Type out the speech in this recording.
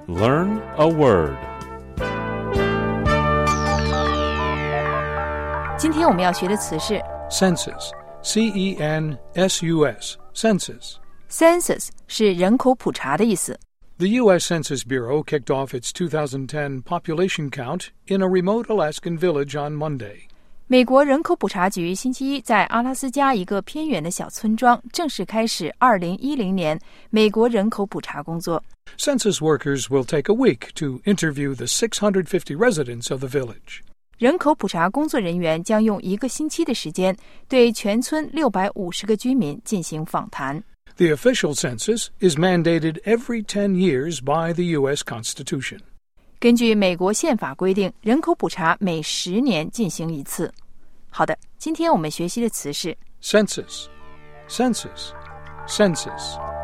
Learn a word. 今天我们要学的词是 Census, C-E-N-S-U-S, census. Census 是人口普查的意思。 The U.S. Census Bureau kicked off its 2010 population count in a remote Alaskan village on Monday. 美国人口普查局星期一在阿拉斯加一个偏远的小村庄正式开始2010年美国人口普查工作。 Census workers will take a week to interview the 650 residents of the village. 人口普查工作人员将用1个星期的时间对全村650个居民进行访谈。 The official census is mandated every 10 years by the U.S. Constitution. 根据美国宪法规定，人口普查每10年进行一次。好的，今天我们学习的词是 Census, census, census.